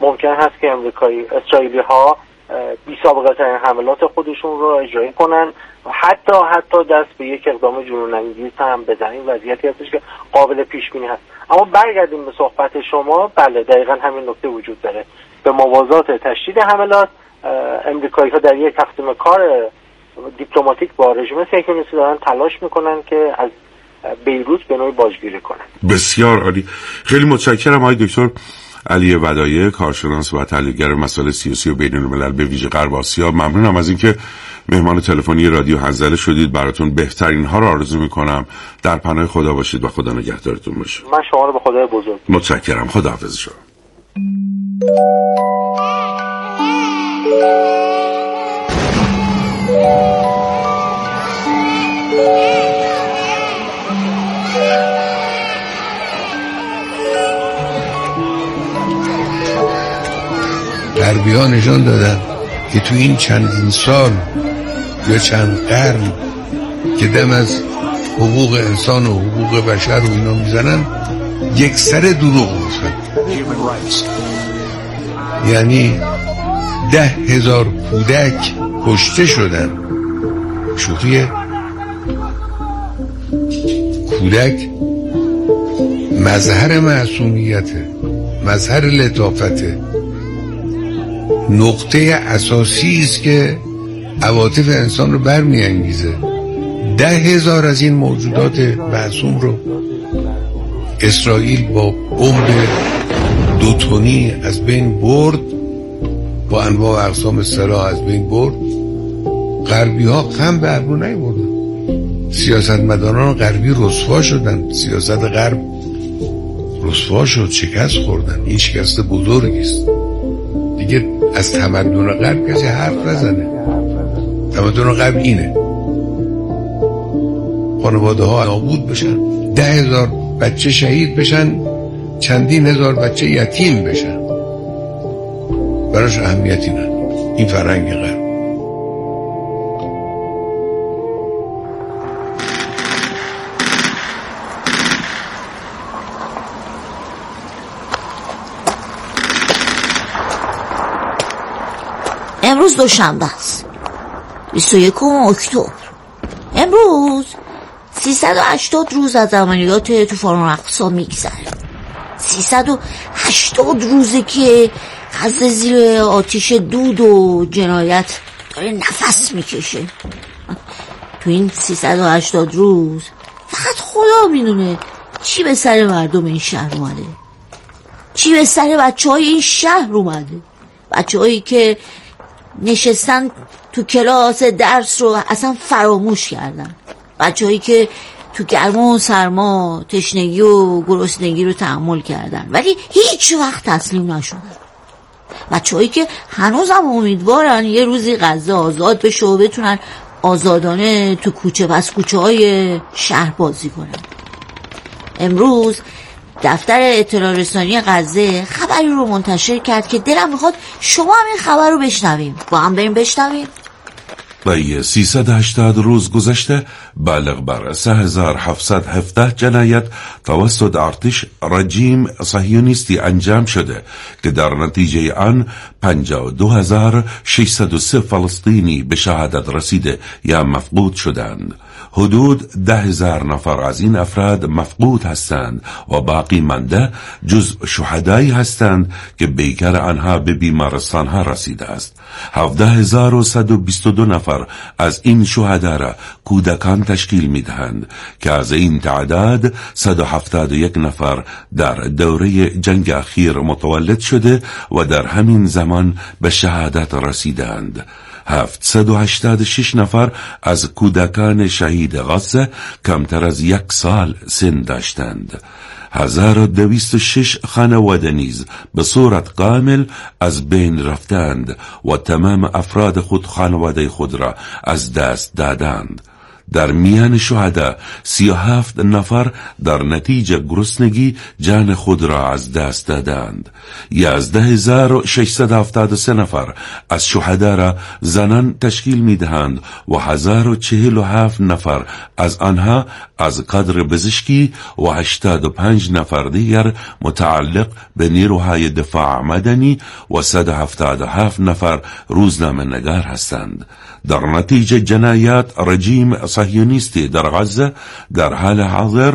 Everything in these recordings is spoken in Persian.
ممکن هست که اسرائیلی ها بی سابقه ترین حملات خودشون رو اجرایی کنن و حتی دست به یک اقدام جنون انگیز هم بزنن. این وضعیتی هستش که قابل پیش بینی هست. اما برگردیم به صحبت شما، بله دقیقاً همین نکته وجود داره. به موازات تشدید حملات امریکایی‌ها در یک تقسیم کار دیپلماتیک با رژیم صهیونیستی دارن تلاش میکنن که از بیروت به نوعی باجگیری کنن. بسیار عالی. خیلی متشکرم آقای دکتر علی ودایع، کارشناس و تحلیلگر مسائل سیاسی و بین‌الملل به ویژه غرب آسیا. ممنونم از اینکه مهمان تلفنی رادیو حنظله شدید. براتون بهترین ها رو آرزو میکنم. در پناه خدا باشید و خدا نگهدارتون باشه. من شما رو به خدای بزرگ متشکرم. خداحافظ شما. غربی‌ها نشان دادن که تو این چندین سال یا چند قرن که دم از حقوق انسان و حقوق بشر و اینا میزنن، یک سر دروغ گفتن. یعنی 10,000 کودک کشته شدن. شوخیه؟ کودک مظهر معصومیته، مظهر لطافته، نقطه اساسی است که عواطف انسان رو برمی‌انگیزه. 10,000 از این موجودات معصوم رو اسرائیل با بمب 2 تنی از بین برد، با انواع اقسام سلاح از بین برد. غربی ها غم به ابرو نیاوردن. سیاستمداران غربی رسوا شدن. سیاست غرب رسوا شد، شکست خوردن. این شکست بزرگی است. دیگه از تمدن غرب کسی حرف نزنه. تمدن غرب اینه: خانواده ها نابود بشن، 10,000 بچه شهید بشن، چندین هزار بچه یتیم بشن. براش اهمیتی نداره. این فرهنگ غرب. امروز دوشنبه است، 21 اکتبر. امروز 380 روز از عملیات طوفان الاقصی میگذره. 380 روزه که غزه زیر آتش دود و جنایت داره نفس میکشه. تو این 380 روز فقط خدا میدونه چی به سر مردم این شهر اومده، چی به سر بچه‌های این شهر اومده. بچه‌هایی که نشستن تو کلاس درس رو اصلا فراموش کردن. بچه‌هایی که تو گرما و سرما تشنگی و گرسنگی رو تحمل کردن ولی هیچ وقت تسلیم نشدن. بچه‌هایی که هنوزم امیدوارن یه روزی غزه آزاد بشه و بتونن آزادانه تو کوچه پس کوچه های شهر بازی کنن. امروز دفتر اطلاع رسانی غزه خبری رو منتشر کرد که دلم میخواد شما هم این خبر رو بشنویم. با هم بریم بشنویم. برای 380 روز گذشته بالغ بر 3717 جنایت توسط ارتش رژیم صهیونیستی انجام شده که در نتیجه آن 52,603 فلسطینی به شهادت رسیده یا مفقود شدند. حدود 10,000 نفر از این افراد مفقود هستند و باقی مانده جز شهدایی هستند که بیکر آنها به بیمارستان ها رسیده است. 17,122 نفر از این شهدا را کودکان تشکیل می دهند که از این تعداد 171 نفر در دوره جنگ اخیر متولد شده و در همین زمان به شهادت رسیدند. 786 نفر از کودکان شهید غزه کمتر از 1 سال سن داشتند. 1206 خانواده نیز به صورت کامل از بین رفتند و تمام افراد خانواده خود را از دست دادند. در میان شهدا 37 نفر در نتیجه گرسنگی جان خود را از دست دادند. 11673 نفر از شهدا را زنان تشکیل میدهند و 1047 نفر از آنها از کادر پزشکی و 85 نفر دیگر متعلق به نیروهای دفاع مدنی و 177 نفر روزنامه نگار هستند. در نتیجه جنایات رژیم صهیونیستی در غزه در حال حاضر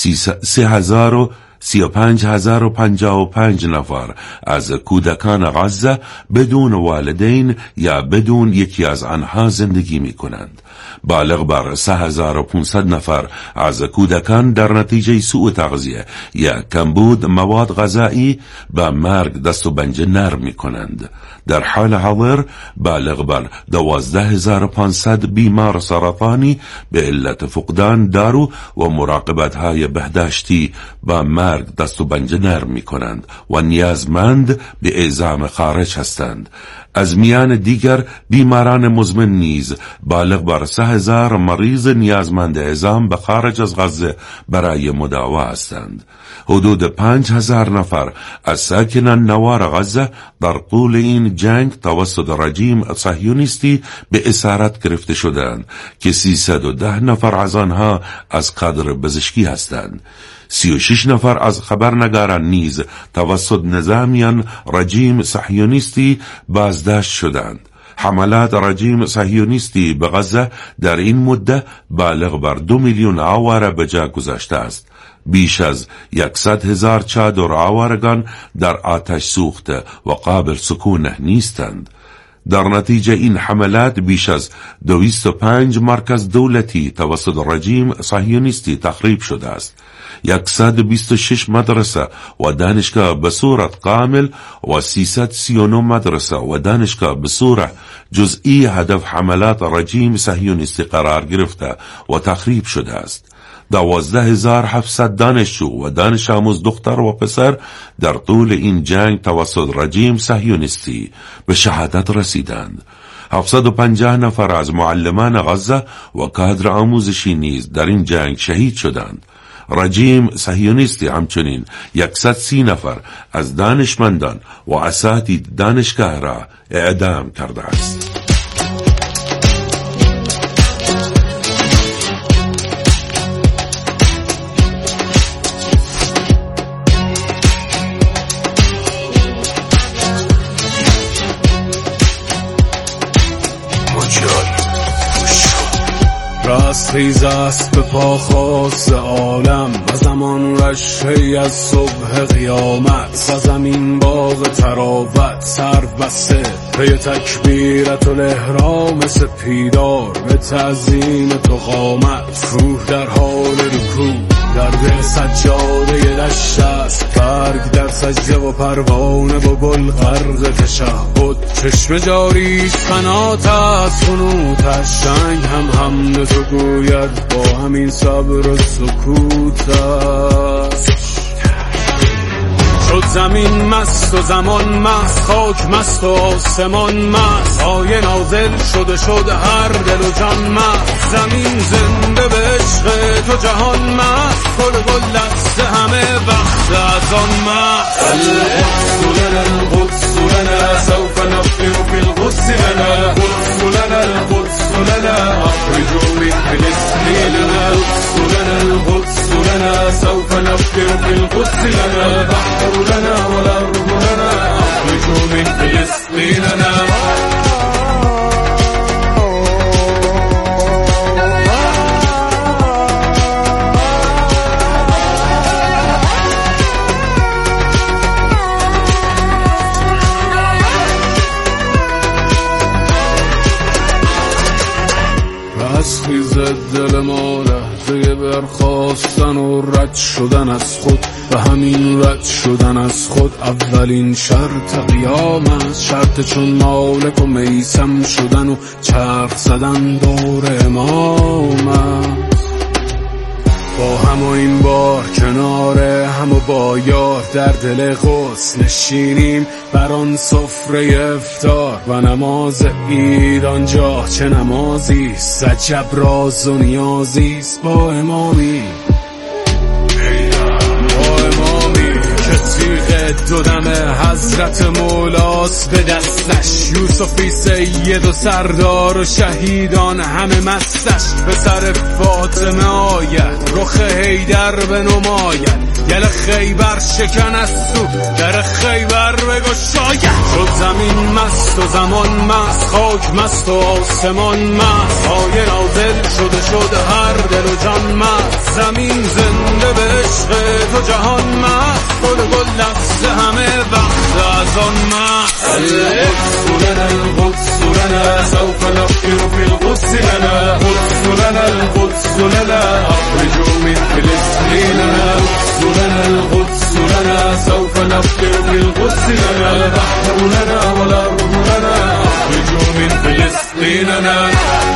35,055 نفر از کودکان غزه بدون والدین یا بدون یکی از آنها زندگی می کنند. بالغ بر 3,500 نفر از کودکان در نتیجه سوء تغذیه یا کمبود مواد غذایی به مرگ دست و پنجه نرم می کنند. در حال حاضر بالغ بر 12,500 بیمار سرطانی به علت فقدان دارو و مراقبت های بهداشتی به مرگ دست و پنجه نرم می کنند و نیازمند به اعزام خارج هستند. از میان دیگر بیماران مزمن نیز بالغ بر 3,000 مریض نیازمند اعزام به خارج از غزه برای مداوا هستند. حدود 5,000 نفر از ساکنان نوار غزه در طول این جنگ توسط رژیم صهیونیستی به اسارت گرفته شدند که 310 نفر از آنها از کادر پزشکی هستند. 36 نفر از خبرنگاران نیز توسط نظامیان رژیم صهیونیستی بازداشت شدند. حملات رژیم صهیونیستی به غزه در این مدت بالغ بر 2 میلیون آواره به جا گذاشته است. بیش از 100,000 چادر آوارگان در آتش سوخته و قابل سکونه نیستند. در نتیجه این حملات بیش از 205 مرکز دولتی توسط رژیم صهیونیستی تخریب شده است. 126 مدرسه و دانشگاه به صورت کامل و 339 مدرسه و دانشگاه به صورت جزئی هدف حملات رژیم صهیونیستی قرار گرفته و تخریب شده است. 12,700 دانشجو و دانش آموز دختر و پسر در طول این جنگ توسط رژیم صهیونیستی به شهادت رسیدند. 750 نفر از معلمان غزه و کادر آموزشی نیز در این جنگ شهید شدند. رژیم صهیونیستی همچنین 130 نفر از دانشمندان و اساتید دانشگاه را اعدام کرده است. رستخیز است به پا خاص عالم و زمان رشهی از صبح قیامت و زمین باغ تراوت سر بسته پی تکبیرت و الاحرام سپیدار به تعظیم تو قامت. روح در حال رکوع در دل سجاده دشت است، برگ در سجده و پروانه و گل غرق تشهد. چشم جاریش فنات است خنوتش، شنگ هم حمد تو گوید با همین صبر و سکوتش. شد زمین مست و زمان مست، خاک مست و آسمان مست، آیه نازل شده شد هر دل و جان مست. زمین زنده به عشق تو جهان مست، گل گل دست همه وقت از آن مست. القدس لنا القدس لنا سوف نفطر في القدس لنا، القدس لنا القدس لنا اخرجوا من فلسطين لنا، القدس لنا القدس لنا سوف نفطر في القدس لنا، البحر لنا والأرض لنا اخرجوا من فلسطين لنا. رستخیزد دل ما لحظه برخاستن و رد شدن از خود و همین رد شدن از خود اولین شرط قیام است. شرط چون مالک و میسم شدن و چرخ زدن دور امام است. با هم و این بار کنار هم و با یار در دل قدس نشینیم بر آن سفره افطار و نماز عید آنجا چه نمازیست عجب راز و نیازیست با امامی که تیغ دو دم حضرت مولاست به دستش یوسفی سید و سردار و شهیدان همه مستش به سر فاطمه آید رخ حیدر به نماید گل خیبر شکن از تو در خیبر بگشاید شد زمین مست و زمان مست خاک مست و آسمان مست های نازل شد هر دل و جان مست زمین زنده به عشق تو جهان مست گل لفظ همه وقت از آن مست القدس لنا سوف نفكر في القدس لنا القدس لنا أخرجوا من فلسطين القدس لنا سوف نفكر في القدس لنا البحر لنا والأرض لنا أخرجوا من فلسطيننا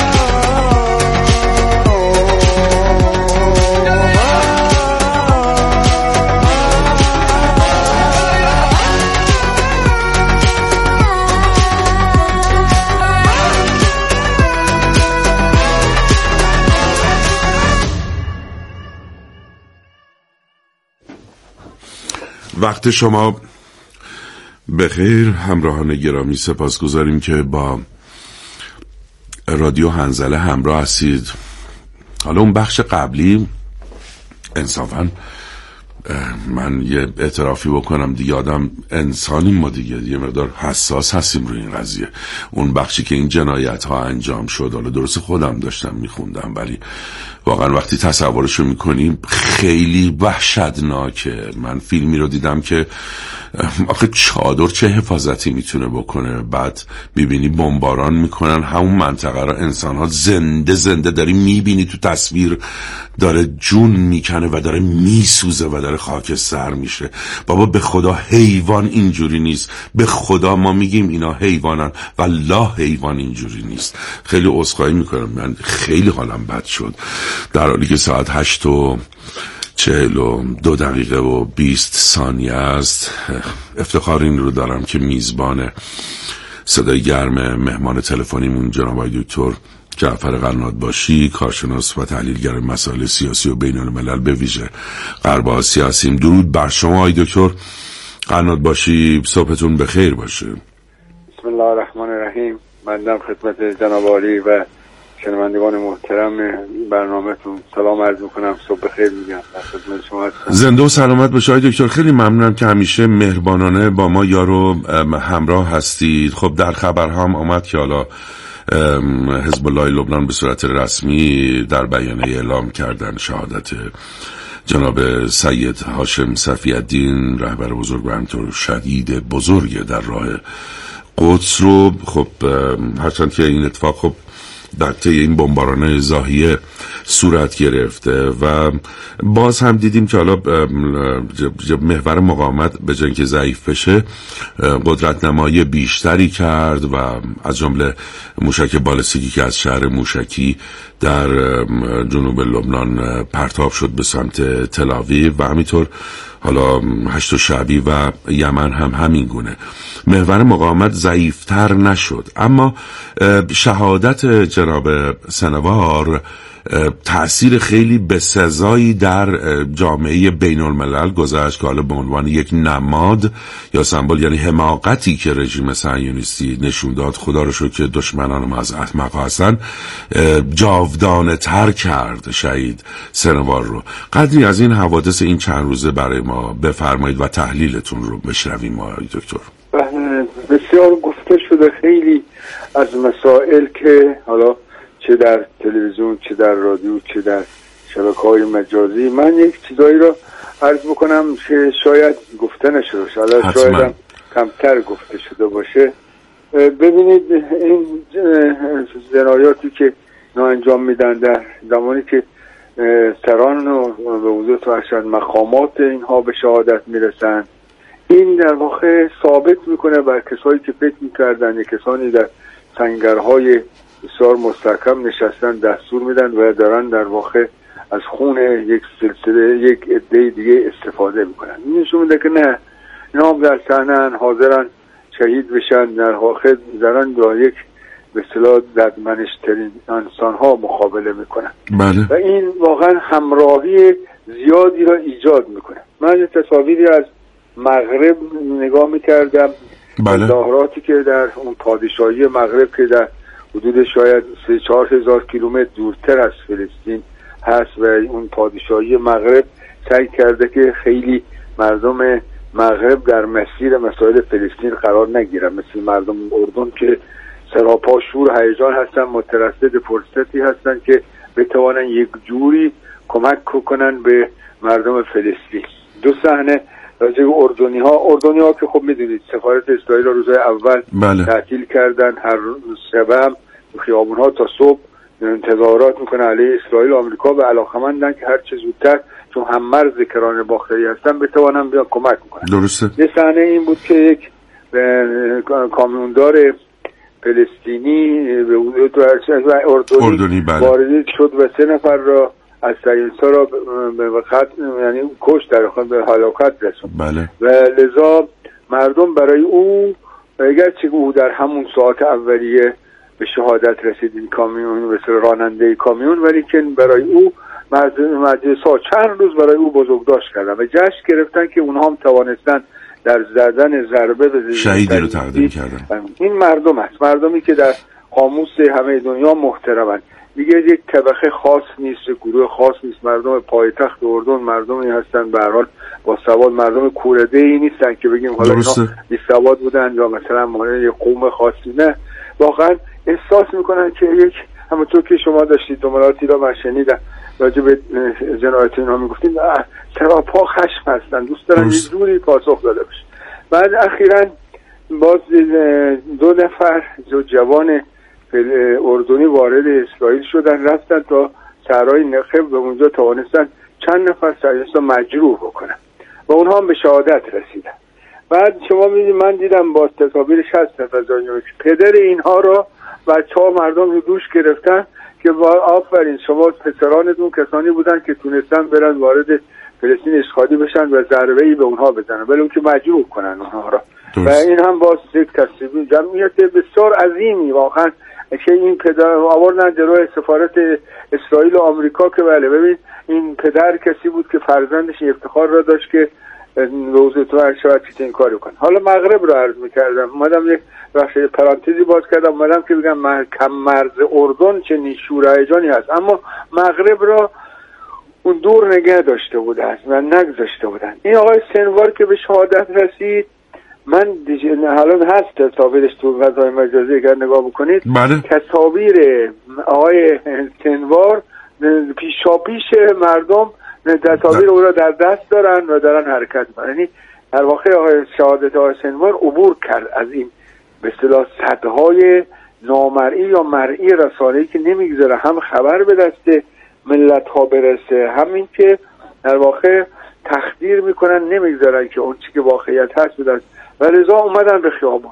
وقت شما بخیر همراهان گرامی، سپاسگزاریم که با رادیو هنزله همراه هستید. حالا اون بخش قبلی انصافاً من یه اعترافی بکنم دیگه، آدم انسانیم ما دیگه یه مقدار حساس هستیم روی این قضیه. اون بخشی که این جنایت ها انجام شد، حالا درست خودم داشتم میخوندم ولی واقعا وقتی تصورشو میکنیم خیلی وحشتناکه. من فیلمی رو دیدم که آخه چادر چه حفاظتی میتونه بکنه، بعد میبینی بمباران میکنن همون منطقه رو، انسانها زنده داری میبینی تو تصویر داره جون میکنه و داره میسوزه و داره خاکستر میشه. بابا به خدا حیوان اینجوری نیست، به خدا ما میگیم اینا حیوانن والله حیوان اینجوری نیست. خیلی عذرخواهی میکنم، من خیلی حالم بد شد در حالی که ساعت 8:42 است. افتخار این رو دارم که میزبان صدای گرم مهمان تلفنیمون جناب آقای دکتر جعفر قنات‌باشی، کارشناس و تحلیلگر مسائل سیاسی و بین الملل به ویژه غرب آسیا هستیم. درود بر شما آقای دکتر قنات‌باشی، صبحتون بخیر باشه. بسم الله الرحمن الرحیم. مندم خدمت جناب عالی و شنوندگان محترم برنامه‌تون سلام عرض می‌کنم، صبح بخیر میگم در خدمت شما هستم. زنده و سلامت باشید آقای دکتر. خیلی ممنونم که همیشه مهربانانه با ما یارو همراه هستید. خب در خبرها هم آمد که حالا حزب الله لبنان به صورت رسمی در بیانیه اعلام کردن شهادت جناب سید هاشم صفی‌الدین، رهبر بزرگ و همینطور شهید بزرگ در راه قدس رو. خب هرچند که این اتفاق خب در طی این بمباران زاهیه صورت گرفته و باز هم دیدیم که حالا محور مقاومت به جای اینکه ضعیف بشه قدرت نمایی بیشتری کرد و از جمله موشک بالستیکی که از شهر موشکی در جنوب لبنان پرتاب شد به سمت تل‌آویو و همینطور حالا هشت شعبی و یمن هم همین گونه. محور مقاومت ضعیفتر نشد، اما شهادت جناب سنوار تأثیر خیلی بسزایی در جامعه بین الملل گذاشت که حالا به عنوان یک نماد یا سمبل، یعنی حماقتی که رژیم صهیونیستی نشون داد، خدا رو شکر که دشمنان ما از احمق هستن، جاودانه تر کرد شهید سنوار رو. قدری از این حوادث این چند روزه برای ما بفرمایید و تحلیلتون رو بشنویم آقای دکتر. بسیار گفته شده خیلی از مسائل که حالا چه در تلویزیون چه در رادیو چه در شبکه‌های مجازی. من یک چیزایی رو عرض بکنم که شاید گفته نشده باشه، شاید هم کمتر گفته شده باشه. ببینید این جنایاتی که اینا انجام میدن در زمانی که سران و به وجود توسط مقامات اینها به شهادت میرسن، این در واقع ثابت میکنه بر کسایی که فکر میکردن یک کسانی در سنگرهای بسیار مستحکم نشستن دستور میدن و دارن در واقع از خون یک سلسله یک عده دیگه استفاده میکنن. این نشون میده که نه، اینا هم در صحنه‌ان، حاضرن شهید بشن، در واقع دارن با یک به اصطلاح ددمنش‌ترین انسان‌ها مقابله میکنن. بله. و این واقعا همراهی زیادی را ایجاد میکنه. من تصاویری از مغرب نگاه میکردم، بله. ظاهراتی که در اون پادشاهی مغرب که در حدود شاید 3-4 هزار کیلومتر دورتر از فلسطین هست و اون پادشاهی مغرب سعی کرده که خیلی مردم مغرب در مسیر مسائل فلسطین قرار نگیرن، مثل مردم اردن که سراپا شور هیجان هستن، مترصد فرصتی هستن که بتوانن یک جوری کمک کنن به مردم فلسطین. دو صحنه راجع به اردنی ها که خب میدونید سفارت اسرائیل روزهای اول بله. تعطیل کردن، هر شب خیابون ها تا صبح تظاهرات میکنه علیه اسرائیل و آمریکا و علاقمندن که هر چه زودتر چون هم مرز کرانه باختری هستن بتوانن بیان کمک میکنن. درسته. یه صحنه این بود که یک کامیوندار فلسطینی به اردنی بله. وارد شد و 3 نفر را از سیلسا را به خط یعنی کشت، در واقع به هلاکت رسوند. بله. و لذا مردم برای او اگرچه او در همون ساعت اولیه به شهادت رسید این کامیون مثل راننده کامیون، ولی که برای او مجلس‌ها چند روز برای او بزرگداشت کردن و جشن گرفتن که اونها هم توانستن در زدن ضربه به شهیدی رو تقدیم کردن. این مردم است، مردمی که در قاموس همه دنیا محترمند. دیگه یک طبقه خاص نیست، گروه خاص نیست. مردم پایتخت اردن مردمی هستن به هر حال با سواد، مردم کوره‌ای نیستن که بگیم حالا اینا بی سواد بودن یا مثلا مانند یک قوم خاصی. نه، واقعا احساس میکنن که یک همونطور که شما داشتید جملاتی را من شنیدم راجع به جنایت اینا میگفتید سراپا خشم هستن، دوست دارن یک جوری پاسخ داده بشه. بعد اخیراً باز 2 نفر جوان اردنی وارد اسرائیل شدن، رفتن تا صحرای نخب و اونجا توانستن چند نفر سرنوشت مجروح بکنن و اونها هم به شهادت رسیدن. بعد شما میدید من دیدم با تصاویر 60 نفر پدر اینها را بچه‌ها مردم رو دوش گرفتن که آفرین شما پسرانتون کسانی بودن که تونستن برن وارد فلسطین اشغالی بشن و ضربه‌ای به اونها بزنن ولی اون که مجروح کنن اونها را. و این هم باز یک تصویر جمعیت بسیار عظیمی واقعا که این پدر آوردن جلوی سفارت اسرائیل و آمریکا که بله ببین این پدر کسی بود که فرزندش افتخار را داشت که روزه تو هر شود چیز این کاری کنه. حالا مغرب رو عرض میکردم، اومدم یک بخش پرانتزی باز کردم، اومدم که بگم کم مرز اردن چه شور هیجانی هست، اما مغرب را اون دور نگه داشته بوده است و نگذاشته بودن. این آقای سنوار که به شهادت رسید، من حالا هست تصاویرش تو فضای مجازی اگر نگاه بکنید، بله. تصاویر آقای سنوار پیشاپیش مردم تصاویر او را در دست دارن و دارن حرکت میکنن. یعنی در واقع آقای شهادت آقای سنوار عبور کرد از این به اصطلاح سدهای نامرئی یا مرئی رسانه‌ای که نمیگذاره هم خبر به دست ملت ها برسه، همین که در واقع تخدیر میکنن، نمیگذارن که اون چی که واقعیت هست بدن و لذا اومدن به خیابان.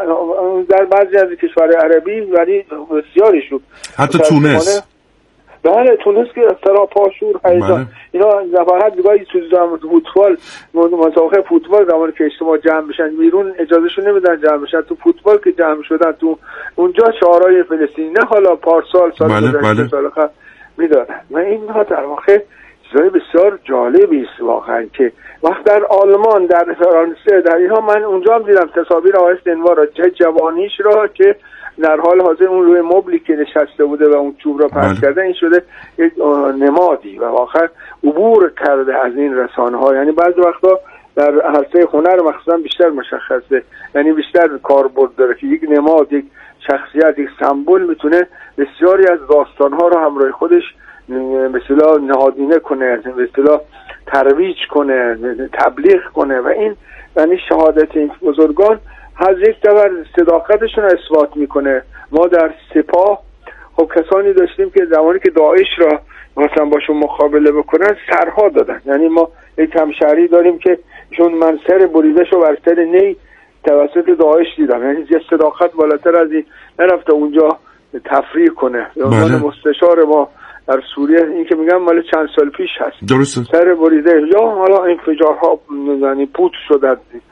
در بعضی از کشورهای عربی ولی بسیاریشون حتی تونس، بله تونس که سراپا شور هیجان اینا فقط بگاهی تو فوتبال مسابقه فوتبال زمانی که اجتماع جمع بشن بیرون اجازهشون نمیدن جمع بشن، تو فوتبال که جمع شدن تو اونجا شعارهای فلسطینی نه حالا پارسال سال گذشته سال قبل میدادن. و اینها در واقع چیزای بسیار جالبی است واقعا که وقت در آلمان در فرانسه در اینها من اونجا هم دیدم تصاویر آقای سنوار را، چه جوانیش را که در حال حاضر اون روی مبلی که نشسته بوده و اون چوب را پرت کرده، این شده یک نمادی و واقعا عبور کرده از این رسانه ها. یعنی بعضی وقتا در عرصه هنر مخصوصا بیشتر مشخصه، یعنی بیشتر کاربرد داره که یک نماد، یک شخصیت، یک سمبل میتونه بسیاری از داستان ها را همراه خودش به اصطلاح نهادینه کنه، به اصطلاح ترویج کنه، تبلیغ کنه. و این یعنی شهادت این بزرگان از یک طرف صداقتشون رو اثبات میکنه. ما در سپاه خب کسانی داشتیم که زمانی که داعش را مثلا باشون مقابله بکنن سرها دادن. یعنی ما یک همشهری داریم که چون من سر بریدش و بر سر نی توسط داعش دیدم، یعنی صداقت بالاتر از این نرفته اونجا تفریح کنه. عنوان مستشار ما در سوریه، این که میگم مال چند سال پیش هست، درسته، سر بریده یا حالا انفجارها، یعنی پوت شده،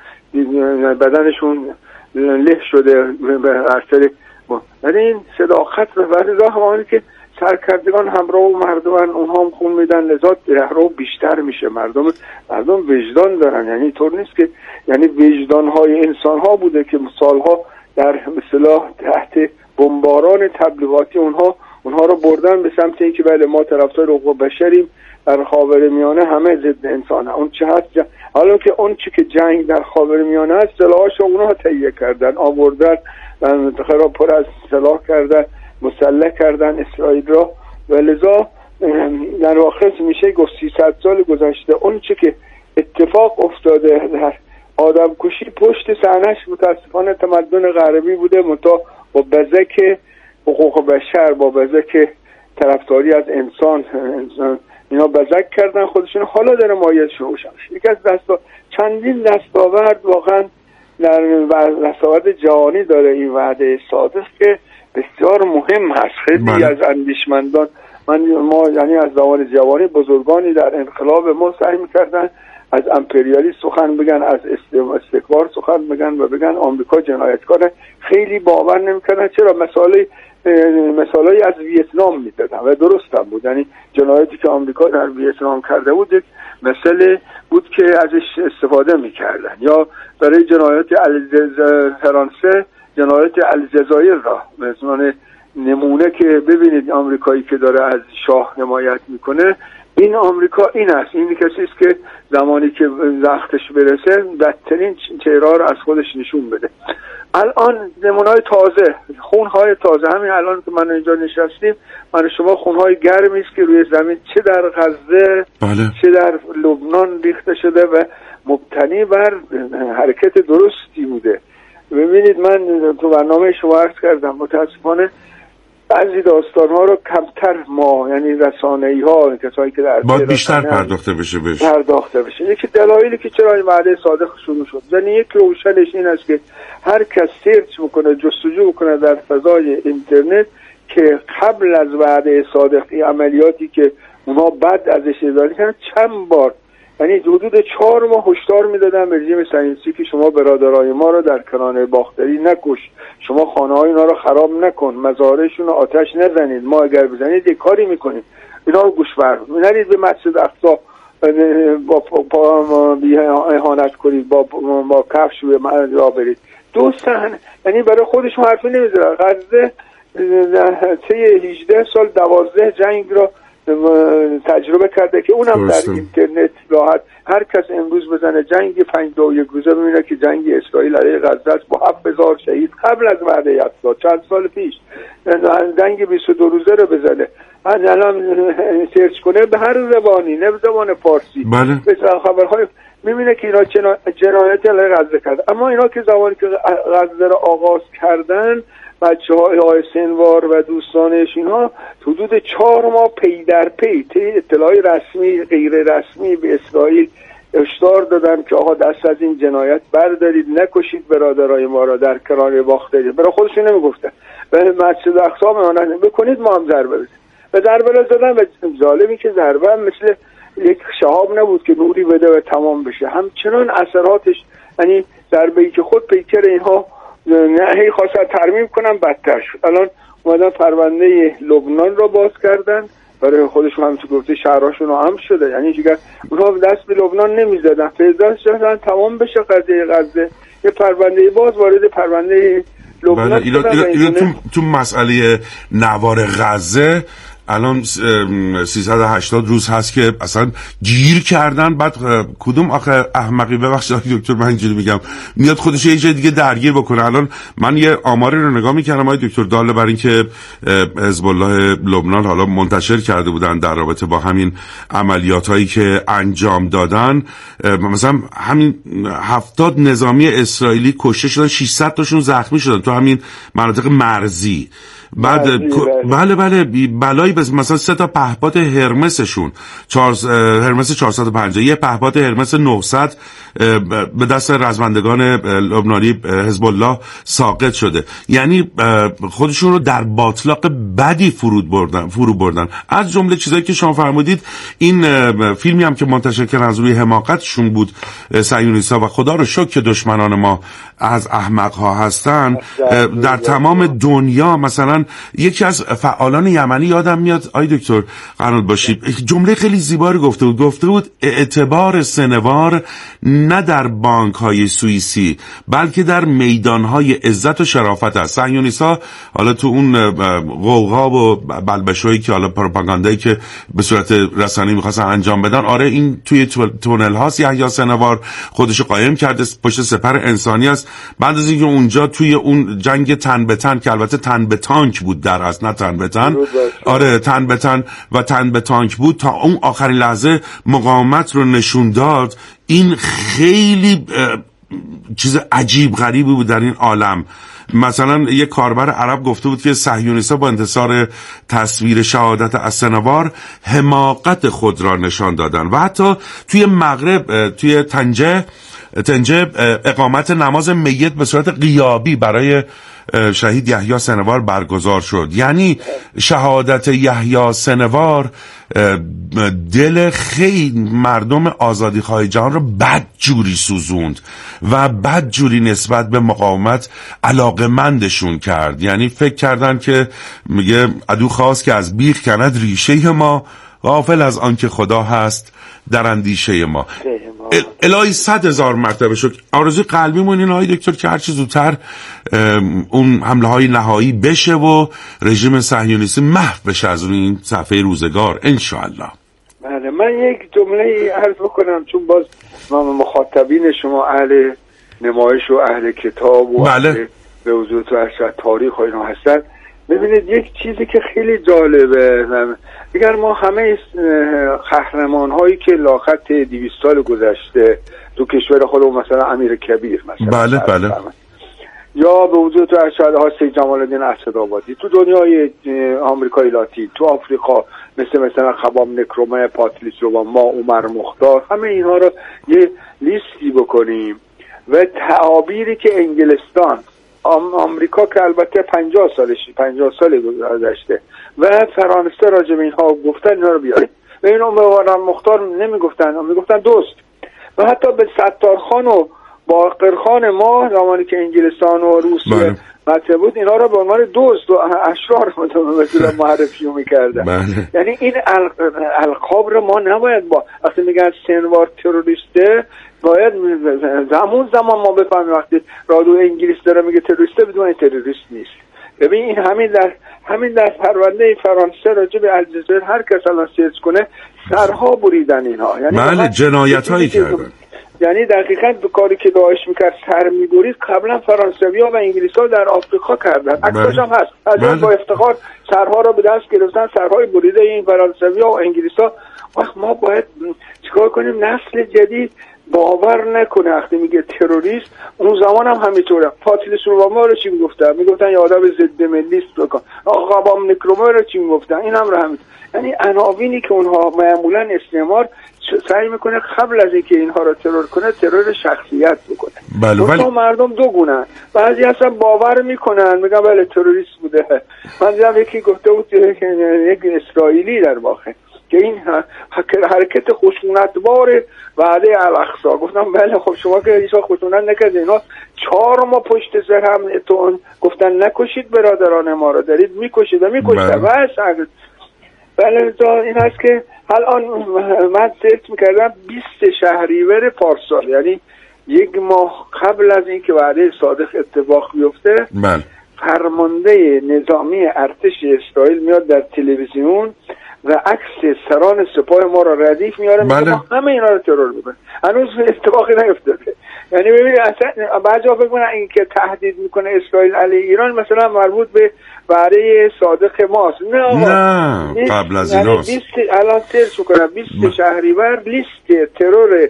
بدنشون له شده به اثر یعنی این صداقت و راه که سرکردگان همراه و مردمن، اونها هم خون میدن، لذا راه بیشتر میشه. مردم وجدان دارن، یعنی طور نیست که یعنی وجدانهای انسان ها بوده که سالها در مثلا تحت بمباران تبلیغاتی اونها رو بردن به سمت اینکه بله ما طرفدار حقوق بشریم، در خاورمیانه همه ضد انسانه. اون چه هست حالا که اون چی که جنگ در خاورمیانه است سلاحش اونها تهیه کردن، آوردن و منطقه پر از سلاح کردن، مسلح کردن اسرائیل را، و لذا در واقع میشه گفت 300 سال گذشته اون چی که اتفاق افتاده در آدم کشی پشت صحنه‌اش متاسفانه تمدن غربی بوده، منتها با بزک حقوق بشر، با بزک طرفداری از انسان اینا بزک کردن خودشون. حالا داره مایه‌اش روشن میشه. یکی از چندین دستاورد واقعا در دستاورد جهانی داره این وعده صادق که بسیار مهم هست. خیلی از اندیشمندان ما یعنی از زمان جوانی بزرگانی در انقلاب ما سعی می‌کردن از امپریالی سخن بگن، از استکبار سخن بگن و بگن آمریکا جنایتکاره. خیلی باور نمی‌کردن. چرا؟ مثالایی از ویتنام می‌زدن و درست هم بود. یعنی جنایتی که آمریکا در ویتنام کرده بود یک مسئله بود که ازش استفاده می‌کردن. یا برای جنایت فرانسه جنایت الجزایر را مثلا نمونه که ببینید آمریکایی که داره از شاه حمایت میکنه، این آمریکا این است، این کسی است که زمانی که وقتش برسه بدترین چهره را از خودش نشون بده. الان نمونه‌های تازه، خونهای تازه، همین الان که من اینجا نشستیم من شما خونهای گرمی است که روی زمین چه در غزه چه در لبنان ریخته شده و مبتنی بر حرکت درستی بوده. ببینید من تو برنامه شما عرض کردم متاسفانه بعضی داستان‌ها رو کمتر ما یعنی رسانه‌ای‌ها کسایی که در باید بیشتر پرداخته بشه. یکی دلایلی که چرا این وعده صادق شروع شد، یعنی یک روشنش این است که هر کس سرچ بکنه، جستجو بکنه در فضای اینترنت که قبل از وعده صادق این عملیاتی که اونها بعد ازش اداره کردن چند بار، یعنی حدود 4 ماه هشدار میدادن به رژیم صهیونیستی که شما برادرای ما رو در کرانه باختری نکش، شما خانه‌های اینا رو خراب نکن، مزارعشون رو آتش نزنید، ما اگر بزنید یک کاری میکنیم. اینا رو گوش بر نرید، به مسجد اقصی با اهانت کنید، با کفش را برید. دوستان یعنی برای خودشون حرفی نمیزنن. غزه طی 18 سال 12 جنگ رو تجربه کرده که اونم در اینترنت راحت هر کس امروز بزنه جنگ 51 روزه ببینه که جنگ اسرائیل علیه غزه است با 7000 شهید قبل از وعده یلدا چند سال پیش. جنگ 22 روزه رو بزنه، الان سرچ کنه به هر زبانی، نه زبان فارسی، مثلا خبرهای میبینه که اینا جنایت علیه غزه کرد. اما اینا که زمانی که غزه رو آغاز کردن بچه‌های سنوار و دوستانش اینها حدود 4 ماه پی در پی اطلاع رسمی غیر رسمی به اسرائیل هشدار دادن که آقا دست از این جنایت بردارید، نکشید برادرای ما را در کرانه باختری. برای خودشون نمیگفتن به مسجد اقصی اعانت بکنید، ما هم ضربه بزنیم. و ضربه زدن و جالبی که ضربه مثل یک شهاب نبود که نوری بده و تمام بشه، همچنان اثراتش یعنی ضربه‌ای که خود پیکر اینها هی خواستن ترمیم کنن بدتر شد. الان اومدن پرونده لبنان را باز کردن برای خودشون، همچون گفته شهرهاشون هم شده، یعنی دیگه اونها دست به لبنان نمیزدن، فیضا شدن تمام بشه قضیه غزه، یه پرونده باز وارد پرونده لبنان. اینا تو مسئله نوار غزه الان 380 روز هست که اصلا گیر کردن. بعد کدوم آخه احمقی، ببخشید دکتر من اینجوری میگم، میاد خودش یه جای دیگه درگیر بکنه. الان من یه آماری رو نگاه میکردم آقای دکتر داله بر این که حزب الله لبنان حالا منتشر کرده بودن در رابطه با همین عملیات هایی که انجام دادن، مثلا همین 70 نظامی اسرائیلی کشته شدن، 600 تاشون زخمی شدن تو همین مناطق مرزی. بعد بله بلایی مثلا 3 تا پهپاد هرمسشون هرمس 450، یه پهپاد هرمس 900 به دست رزمندگان لبنانی حزب الله ساقط شده. یعنی خودشون رو در باطلاق بدی فرو بردن. از جمله چیزایی که شما فرمودید، این فیلمی هم که منتشر کردن از روی حماقتشون بود صهیونیست‌ها، و خدا رو شکر که دشمنان ما از احمق‌ها هستن. در تمام دنیا مثلا یکی از فعالان یمنی یادم میاد، آی دکتر قرنوط باشید، جمله خیلی زیبایی گفته بود اعتبار سنوار نه در بانک‌های سوئیسی بلکه در میدان‌های عزت و شرافت است. صهیونیست‌ها حالا تو اون غوغا و بلبشویی که حالا پروپاگاندایی که به صورت رسانه‌ای می‌خواستن انجام بدن، آره این توی تونل هاست یحیی سنوار خودشو قایم کرده، پشت سپر انسانی است. بعد از اینکه اونجا توی اون جنگ تن به تن، که البته تن به تانک بود در اصل، نه تن به تن، آره تن به تن و تن به تانک بود، تا اون آخرین لحظه مقاومت رو نشون داد. این خیلی چیز عجیب غریبی بود در این عالم. مثلا یک کاربر عرب گفته بود که صهیونیست‌ها با انتشار تصویر شهادت از سنوار حماقت خود را نشان دادن، و حتی توی مغرب، توی طنجه اقامت نماز میت به صورت غیابی برای شهید یحیی سنوار برگزار شد. یعنی شهادت یحیی سنوار دل خیلی مردم آزادیخواه جهان رو بدجوری سوزوند و بدجوری نسبت به مقاومت علاقمندشون کرد. یعنی فکر کردن که میگه عدو خواست که از بیخ کند ریشه ما، غافل از آن که خدا هست در اندیشه ما. الهی 100,000 مرتبه شکر. آرزوی قلبیمون اینه آقای دکتر که هر چه زودتر اون حمله های نهایی بشه و رژیم صهیونیستی محو بشه از این صفحه روزگار انشاءالله. بله، من یک جمله عرض بکنم، چون باز مخاطبین شما اهل نمایش و اهل کتاب و بله. اهل به وجود و ارشد تاریخ و اینا هستن. ببینید یک چیزی که خیلی جالبه، اگر ما همه قهرمان هایی که لاخط 200 سال گذشته تو کشور خودمون، مثلا امیر کبیر مثلا، بله یا به وجود تو ارشد سید جمال الدین اسدآبادی، تو دنیای آمریکای لاتین، تو آفریقا مثلا خبام نکرومه، پاتریس روما، عمر مختار، همه اینها رو یه لیستی بکنیم و تعابیری که انگلستان، آمریکا که البته 50 سال گذشته و فرانسه راجع به اینها گفتن، اینا رو بیاریم. و این عمر مختار میگفتن دوست. و حتی به ستارخان و باقرخان ما زمانی که انگلستان و روسیه مطرح بود، اینا رو به عنوان دوست و اشرار مثلا معرفی میکردن. یعنی این القاب رو ما نباید، با وقتی میگن سنوار تروریسته، باید زمان ما بفهمیم وقتی رادیو انگلیس داره میگه تروریسته، بدون تروریست نیست. ببین این همین در پرونده فرانسه راجع به الجزایر هر کس الان سرچ کنه سرها بریدن اینها. یعنی بله جنایت‌هایی کردن. یعنی دقیقاً به کاری که داعش میکرد سر میبرید قبلا فرانسوی‌ها و انگلیس‌ها در آفریقا کردن. عکسش هم هست. از با افتخار سرها رو به دست گرفتن، سرهای بریده این فرانسوی‌ها و انگلیس‌ها. وقت ما باید چیکار کنیم؟ نسل جدید باور نکنه وقتی میگه تروریست. اون زمان هم همینطوره. پاتریس روما رو چی میگفتن یه آدم ضد ملیست بکن. آقا خبام نکرومه رو چی میگفتن؟ این هم رو همین. یعنی عناوینی که اونها معمولا استعمار سعی میکنه قبل از اینکه اینها رو ترور کنه، ترور شخصیت بکنه. بله مردم دو گونه، بعضی اصلا باور میکنن، میگن بله تروریست بوده. من دیدم یکی گفته بود، یک اسرائیلی در واقع، که این حرکت خشونتبار وعده الاقصی. گفتم بله خب شما که هیچ خشونت نکردید، اینا 4 ماه پشت سر هم گفتن نکشید برادران ما رو، دارید میکشید و میکشید. بله این هست که الان من سرچ میکردم 20 شهریور پارسال، یعنی 1 ماه قبل از اینکه وعده صادق اتفاق بیفته، فرمانده نظامی ارتش اسرائیل میاد در تلویزیون و عکس سران سپاه ما را ردیف میاره، میگه همه اینا رو ترور میکنه. هنوز اتفاقی نیفتاده. یعنی ببینید اصلا بعضیا فکر میکنن این که تهدید میکنه اسرائیل علیه ایران مثلا مربوط به وعده صادق ماست. نه قبل از ایناست. الان سرچ میکنم 20 شهریور لیست ترور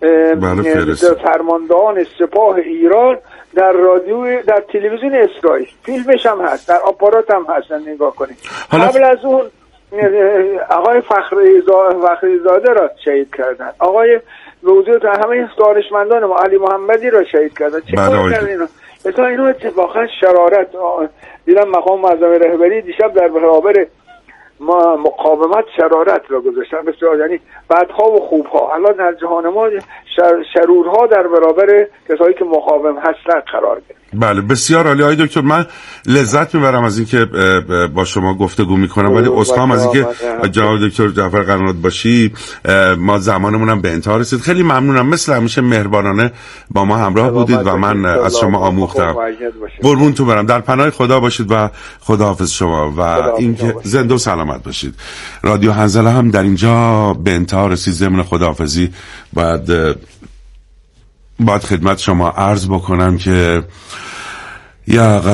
فرماندهان سپاه ایران در رادیو، در تلویزیون اسرائیل، فیلمش هم هست، در آپارات هم هستن، نگاه کنید. قبل از اون آقای فخری زاده را شهید کردن، آقای به وجود همه دانشمندان ما علی محمدی را شهید کردن. چه کار کردن اینا؟ مثلا اینا اتفاقا شرارت دیدم مقام معظم رهبری دیشب در برابر ما مقاومت شرارت را گذاشتن، بسیار، یعنی بدها و خوبها. الان در جهان ما شرورها در برابر کسایی که مقاوم هستن قرار گرفت. بله بسیار عالی آقای دکتر، من لذت میبرم از اینکه با شما گفتگو میکنم، ولی عذرخواهم از اینکه جناب دکتر جعفر قرنات باشی ما زمانمون هم به انتها رسید. خیلی ممنونم، مثل همیشه مهربانانه با ما همراه بودید و من از شما آموختم. قربونتون برم، در پناه خدا باشید و خداحافظ شما و اینکه زنده و سلامت باشید. رادیو هنزله هم در اینجا به انتها رسید. ضمن خداحافظی باید خدمت شما عرض بکنم که یا